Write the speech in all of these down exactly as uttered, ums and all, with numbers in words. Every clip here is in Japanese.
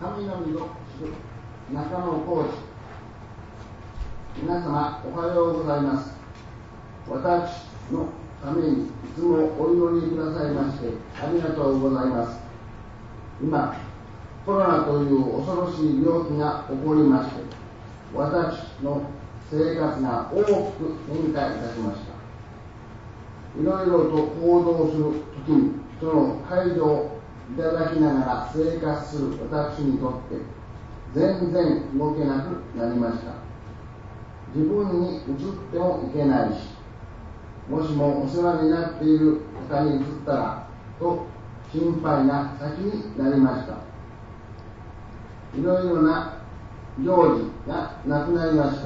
神の御子中野浩二。皆様おはようございます。私のためにいつもお祈りくださいましてありがとうございます。今コロナという恐ろしい病気が起こりまして、私の生活が大きく変化いたしました。いろいろと行動するときにその介助をいただきながら生活する私にとって全然動けなくなりました。自分に移ってもいけないし、もしもお世話になっている方に移ったらと心配が先になりました。いろいろな行事がなくなりました。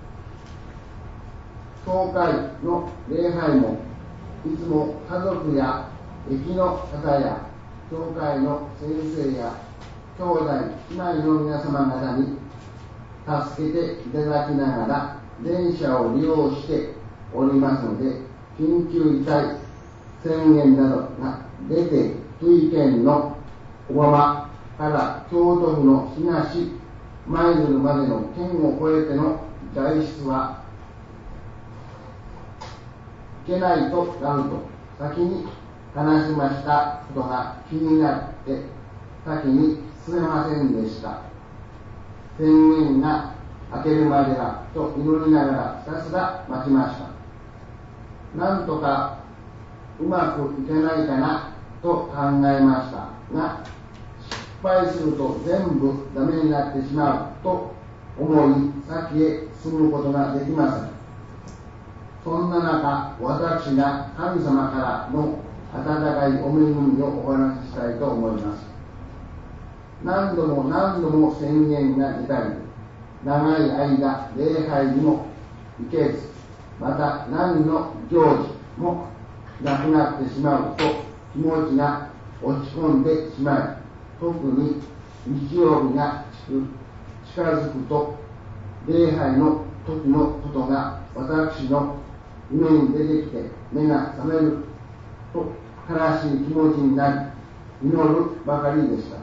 教会の礼拝もいつも家族や駅の方や教会の先生や兄弟姉妹の皆様方に助けていただきながら電車を利用しておりますので、緊急事態宣言などが出て福井県の小浜から京都府の東舞鶴までの県を越えての外出はいけないとなると先に話しましたことが気になって先に進めませんでした。宣言が明けるまではと祈りながらひたすら待ちました。なんとかうまくいかないかなと考えましたが、失敗すると全部ダメになってしまうと思い先へ進むことができません。そんな中、私が神様からの温かいお恵みをお話ししたいと思います。何度も何度も宣言が出たり、長い間礼拝にも行けず、また何の行事もなくなってしまうと気持ちが落ち込んでしまい、特に日曜日が近づくと礼拝の時のことが私の夢に出てきて目が覚めると悲しい気持ちになり祈るばかりでした。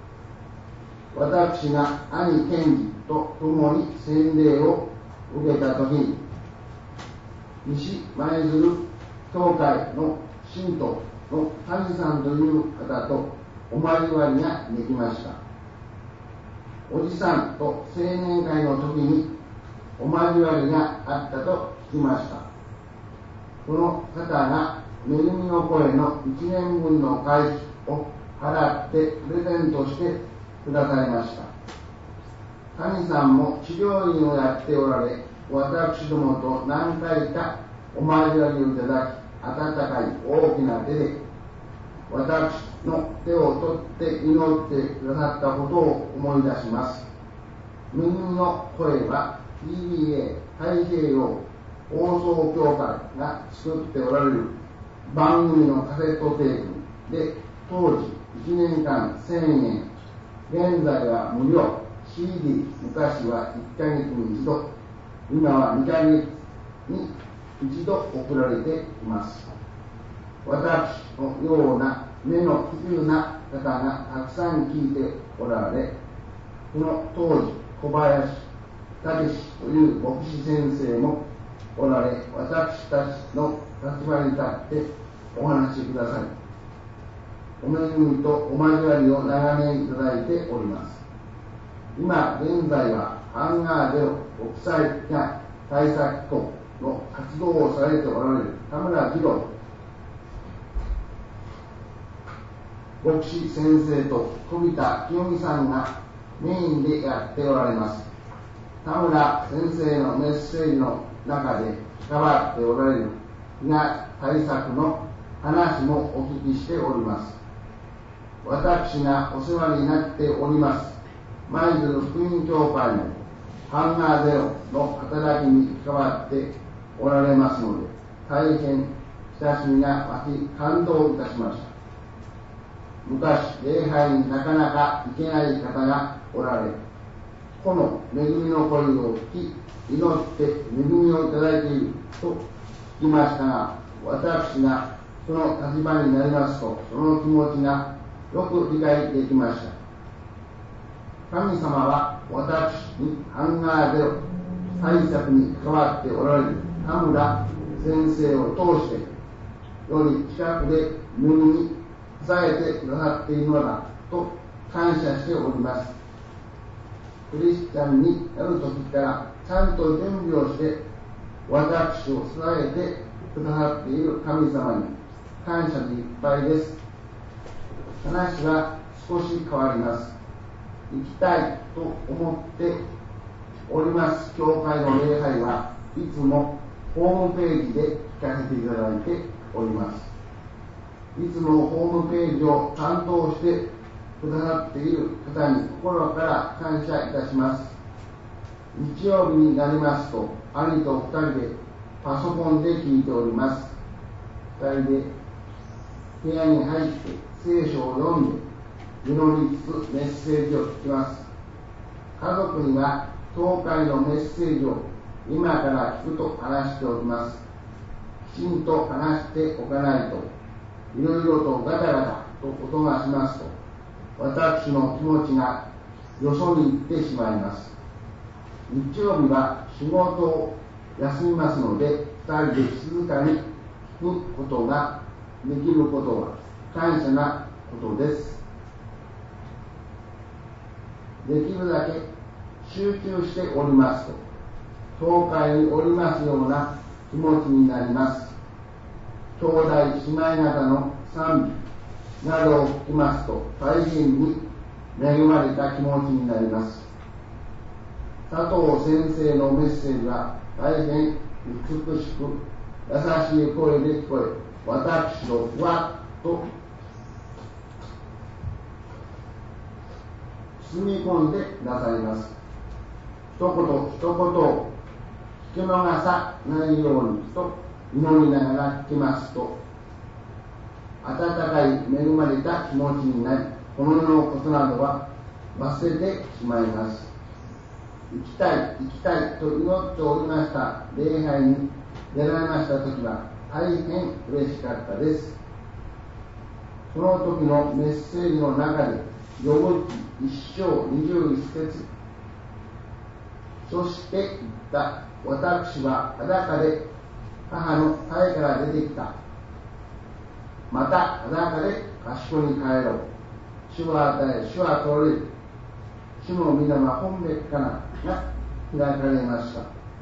私が兄賢治と共に洗礼を受けたときに、西舞鶴教会の信徒の谷さんという方とお交わりができました。おじさんと青年会の時にお交わりがあったと聞きました。この方が恵みの声のいちねんぶんの会費を払ってプレゼントしてくださいました。谷さんも治療院をやっておられ、私どもと何回かお交わりをいただき、温かい大きな手で私の手を取って祈ってくださったことを思い出します。恵みの声は ティービーエー 太平洋放送協会が作っておられる番組のカセットテープで、当時いちねんかんせんえん、現在は無料、シーディー、昔はいっかげつに一度、今はにかげつに一度送られています。私のような目の不自由な方がたくさん聞いておられ、この当時小林武史という牧師先生もおられ、私たちの立場に立ってお話しください。お恵みとお交わりを長年いただいております。今現在はハンガーゼロ国際が対策等の活動をされておられる田村次郎牧師先生と飛田清美さんがメインでやっておられます。田村先生のメッセージの中で関わっておられる被害対策の話もお聞きしております。私がお世話になっております舞鶴福音教会のハンガーゼロの働きに関わっておられますので、大変親しみが湧き感動いたしました。昔礼拝になかなか行けない方がおられ、この恵みの声を聞き祈って恵みをいただいていると聞きましたが、私がその立場になりますとその気持ちがよく理解できました。 神様は私にハンガーゼロ対策に関わっておられる田村先生を通してより近くで胸に支えてくださっているのだと感謝しております。クリスチャンになる時からちゃんと準備をして私を支えてくださっている神様に感謝でいっぱいです。話は少し変わります。行きたいと思っております教会の礼拝はいつもホームページで聞かせていただいております。いつもホームページを担当してくださっている方に心から感謝いたします。日曜日になりますと兄と二人でパソコンで聞いております。二人で部屋に入って聖書を読んで祈りつつメッセージを聞きます。家族には教会のメッセージを今から聞くと話しております。きちんと話しておかないといろいろとガタガタと音がしますと私の気持ちがよそに行ってしまいます。日曜日は仕事を休みますのでふたりで静かに聞くことができることは感謝なことです。できるだけ集中しておりますと教会におりますような気持ちになります。兄弟姉妹方の賛美などを聞きますと大変に恵まれた気持ちになります。佐藤先生のメッセージは大変美しく優しい声で聞こえ私をふわっと包み込んでくださいます。一言一言を聞き逃さないようにと祈りながら聞きますと温かい恵まれた気持ちになりこの世のことなどは忘れてしまいます。行きたい行きたいと祈っておりました礼拝に出られました時は大変嬉しかったです。その時のメッセージの中でヨブ記一章二十一節そして言った私は裸で母の胎から出てきたまた裸で賢に帰ろう主は与え主は取れる主の皆は本べきからが開かれました。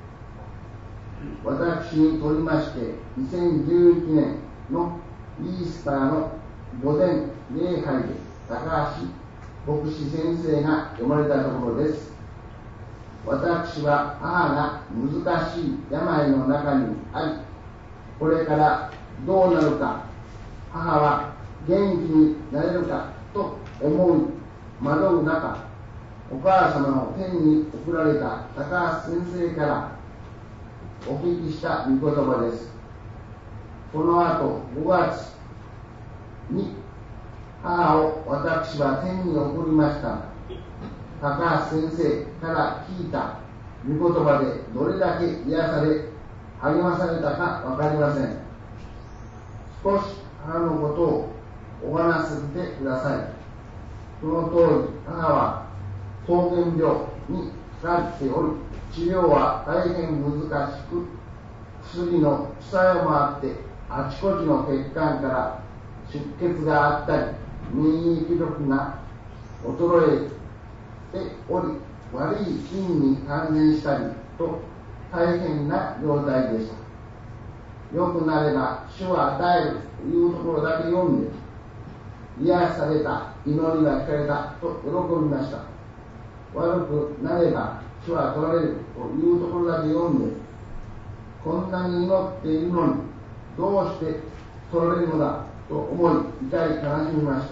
私にとりましてにせんじゅういちねんのイースターの午前礼拝で高橋牧師先生が読まれたところです。私は母が難しい病の中にありこれからどうなるか母は元気になれるかと思う惑う中お母様の天に送られた高橋先生からお聞きした御言葉です。この後ごがつに母を私は天に送りました。高橋先生から聞いた御言葉でどれだけ癒され励まされたか分かりません。少し母のことをお話しさせてください。その当時母は膠原病にかかっており治療は大変難しく薬の副作用もあってあちこちの血管から出血があったり免疫力が衰えており悪い菌に感染したりと大変な状態でした。良くなれば主は与えるというところだけ読んで癒された祈りが聞かれたと喜びました。悪くなれば主は取られるというところだけ読んでこんなに祈っているのにどうして取られるのだと思い痛い悲しみました。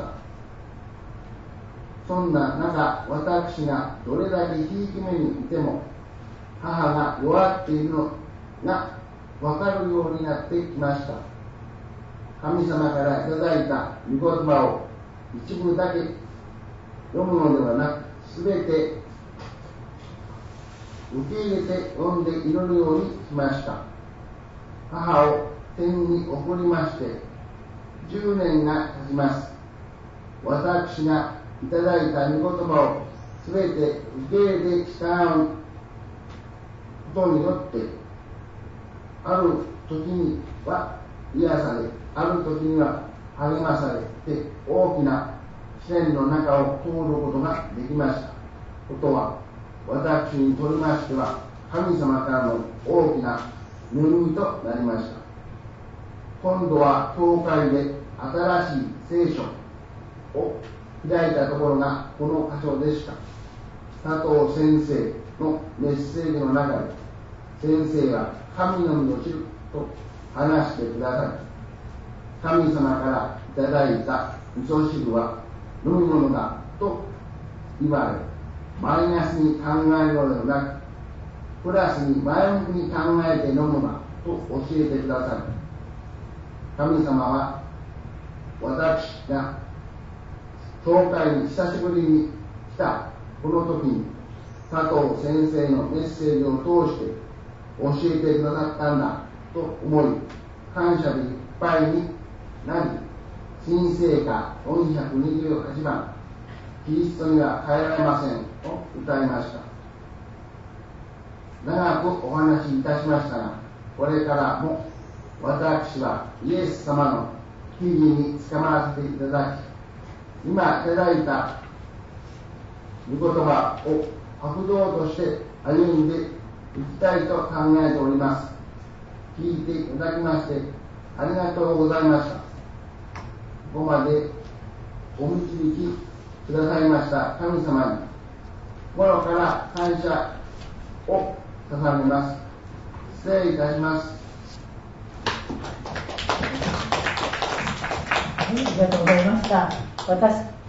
そんな中私がどれだけひいき目にいても母が弱っているのが分かるようになってきました。神様からいただいた御言葉を一部だけ読むのではなくすべて受け入れて読んで祈るようにしました。母を天に送りましてじゅうねんが経ちます。私がいただいた御言葉をすべて受け入れて従うことによって、ある時には癒され、ある時には励まされて、大きな試練の中を通ることができました。ことは、私にとりましては、神様からの大きな恵みとなりました。今度は教会で新しい聖書を開いたところがこの箇所でした。佐藤先生のメッセージの中で、先生は神のみを知ると話してくださり、神様からいただいた味噌汁は飲み物だと言われ、マイナスに考えるのではなく、プラスに前向きに考えて飲むなと教えてくださる。神様は私が教会に久しぶりに来たこの時に、佐藤先生のメッセージを通して教えてくださったんだと思い、感謝でいっぱいになり、新聖歌よんひゃくにじゅうはちばん、キリストには変えられませんを歌いました。長くお話しいたしましたが、これからも私はイエス様の記事につかませていただき、今いただいた御言葉を白道として歩んでいきたいと考えております。聞いていただきましてありがとうございました。ここまでお導きくださいました神様に心から感謝を捧げます。失礼いたします。 はい、ありがとうございました。私